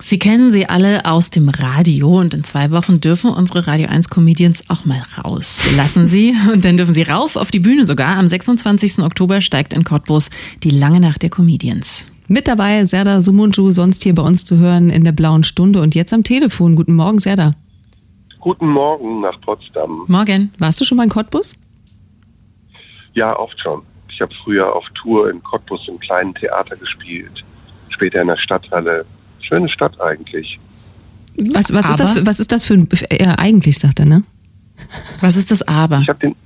Sie kennen sie alle aus dem Radio und in 2 Wochen dürfen unsere Radio 1 Comedians auch mal raus. Wir lassen sie und dann dürfen sie rauf auf die Bühne sogar. Am 26. Oktober steigt in Cottbus die lange Nacht der Comedians. Mit dabei Serdar Somuncu, sonst hier bei uns zu hören in der Blauen Stunde und jetzt am Telefon. Guten Morgen, Serdar. Guten Morgen nach Potsdam. Morgen. Warst du schon mal in Cottbus? Ja, oft schon. Ich habe früher auf Tour in Cottbus im kleinen Theater gespielt, später in der Stadthalle. Schöne Stadt eigentlich. Was ist das für ein... eigentlich, sagt er, ne? Was ist das Aber?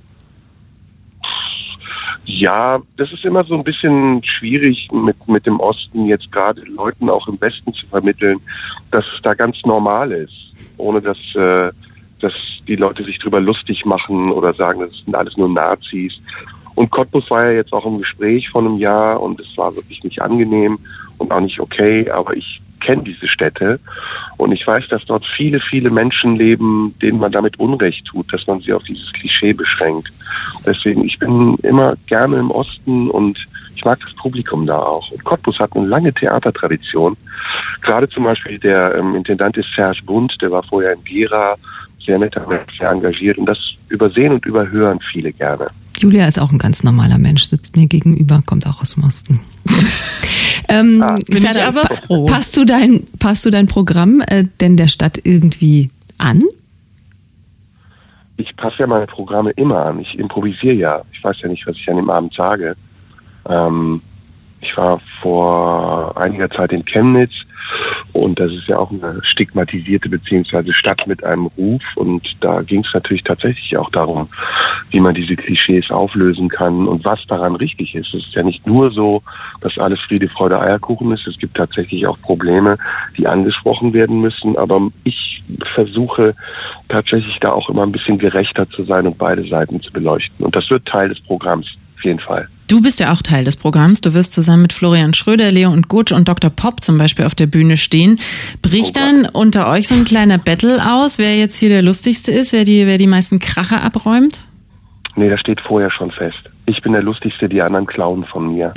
Ja, das ist immer so ein bisschen schwierig mit dem Osten jetzt gerade Leuten auch im Westen zu vermitteln, dass es da ganz normal ist, ohne dass die Leute sich drüber lustig machen oder sagen, das sind alles nur Nazis. Und Cottbus war ja jetzt auch im Gespräch vor einem Jahr und es war wirklich nicht angenehm und auch nicht okay, aber ich kenne diese Städte und ich weiß, dass dort viele, viele Menschen leben, denen man damit Unrecht tut, dass man sie auf dieses Klischee beschränkt. Deswegen, ich bin immer gerne im Osten und ich mag das Publikum da auch. Und Cottbus hat eine lange Theatertradition. Gerade zum Beispiel der Intendant ist Serge Bund, der war vorher in Gera, sehr netter Mensch, sehr engagiert und das übersehen und überhören viele gerne. Julia ist auch ein ganz normaler Mensch, sitzt mir gegenüber, kommt auch aus dem Osten. Bin ich aber froh. Passt du dein Programm denn der Stadt irgendwie an? Ich passe ja meine Programme immer an. Ich improvisiere ja. Ich weiß ja nicht, was ich an dem Abend sage. Ich war vor einiger Zeit in Chemnitz und das ist ja auch eine stigmatisierte beziehungsweise Stadt mit einem Ruf und da ging es natürlich tatsächlich auch darum, wie man diese Klischees auflösen kann und was daran richtig ist. Es ist ja nicht nur so, dass alles Friede, Freude, Eierkuchen ist. Es gibt tatsächlich auch Probleme, die angesprochen werden müssen, aber ich versuche tatsächlich da auch immer ein bisschen gerechter zu sein und beide Seiten zu beleuchten und das wird Teil des Programms, auf jeden Fall. Du bist ja auch Teil des Programms. Du wirst zusammen mit Florian Schröder, Leo und Gutsch und Dr. Pop zum Beispiel auf der Bühne stehen. Bricht dann unter euch so ein kleiner Battle aus, wer jetzt hier der Lustigste ist, wer die meisten Kracher abräumt? Nee, das steht vorher schon fest. Ich bin der Lustigste, die anderen klauen von mir.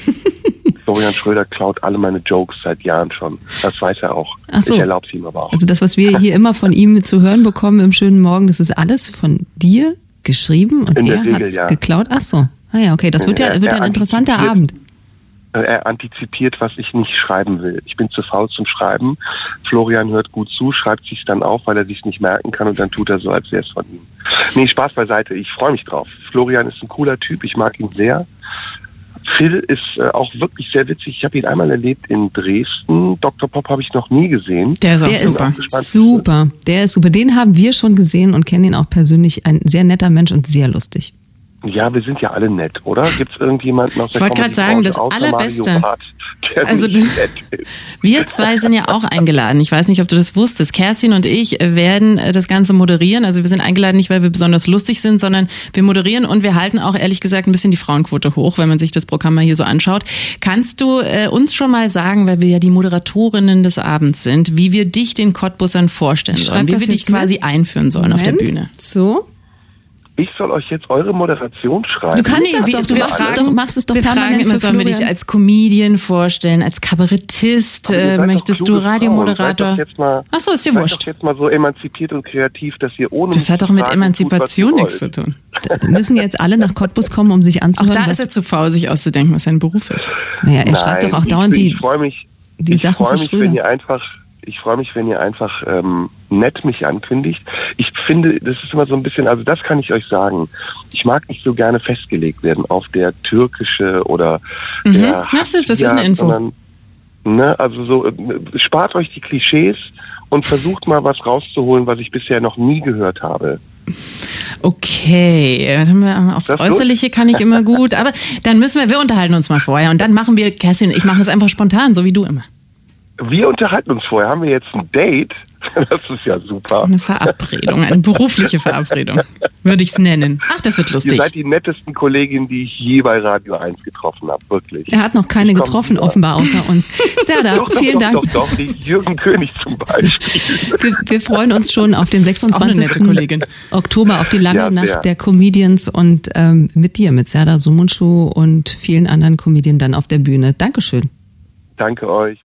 Florian Schröder klaut alle meine Jokes seit Jahren schon. Das weiß er auch. Ach so. Ich erlaube es ihm aber auch. Also das, was wir hier immer von ihm zu hören bekommen im schönen Morgen, das ist alles von dir geschrieben und er hat es geklaut? Ach so. Ah ja, okay, das wird ein interessanter Abend. Er antizipiert, was ich nicht schreiben will. Ich bin zu faul zum Schreiben. Florian hört gut zu, schreibt sich's dann auf, weil er sich's nicht merken kann und dann tut er so, als wäre es von ihm. Nee, Spaß beiseite. Ich freue mich drauf. Florian ist ein cooler Typ. Ich mag ihn sehr. Phil ist auch wirklich sehr witzig. Ich habe ihn einmal erlebt in Dresden. Dr. Pop habe ich noch nie gesehen. Der ist super. Der ist super. Den haben wir schon gesehen und kennen ihn auch persönlich. Ein sehr netter Mensch und sehr lustig. Ja, wir sind ja alle nett, oder? Gibt es irgendjemanden aus der Comedy? Ich wollte gerade sagen, das Allerbeste. Barth, also wir 2 sind ja auch eingeladen. Ich weiß nicht, ob du das wusstest. Kerstin und ich werden das Ganze moderieren. Also wir sind eingeladen nicht, weil wir besonders lustig sind, sondern wir moderieren und wir halten auch ehrlich gesagt ein bisschen die Frauenquote hoch, wenn man sich das Programm mal hier so anschaut. Kannst du uns schon mal sagen, weil wir ja die Moderatorinnen des Abends sind, wie wir dich den Cottbussern vorstellen sollen, wie wir dich quasi einführen sollen auf der Bühne? So. Ich soll euch jetzt eure Moderation schreiben. Du kannst machst es doch wir permanent fragen immer, sollen wir dich als Comedian vorstellen, als Kabarettist, möchtest du Radiomoderator? Achso, ist dir wurscht. Seid doch jetzt mal so emanzipiert und kreativ, dass ihr ohne... Das hat doch mit Emanzipation nichts zu tun. Da müssen jetzt alle nach Cottbus kommen, um sich anzuhören. Auch da ist er zu faul, sich auszudenken, was sein Beruf ist. Naja, er schreibt doch auch dauernd die Sachen von Schröder. Ich freue mich, wenn ihr einfach nett mich ankündigt. Ich finde, das ist immer so ein bisschen, also das kann ich euch sagen. Ich mag nicht so gerne festgelegt werden auf der türkische oder der das ist eine Info. Sondern, also so, spart euch die Klischees und versucht mal was rauszuholen, was ich bisher noch nie gehört habe. Okay, aufs Äußerliche kann ich immer gut, aber dann wir unterhalten uns mal vorher und dann machen wir, Kerstin, ich mache das einfach spontan, so wie du immer. Wir unterhalten uns vorher. Haben wir jetzt ein Date? Das ist ja super. Eine Verabredung, eine berufliche Verabredung, würde ich es nennen. Ach, das wird lustig. Ihr seid die nettesten Kolleginnen, die ich je bei Radio 1 getroffen habe, wirklich. Er hat noch keine getroffen, offenbar, außer uns. Serdar, vielen Dank. Doch, Jürgen König zum Beispiel. Wir freuen uns schon auf den 26. Oktober, auf die lange Nacht der Comedians und mit dir, mit Serdar Somuncu und vielen anderen Comedians dann auf der Bühne. Dankeschön. Danke euch.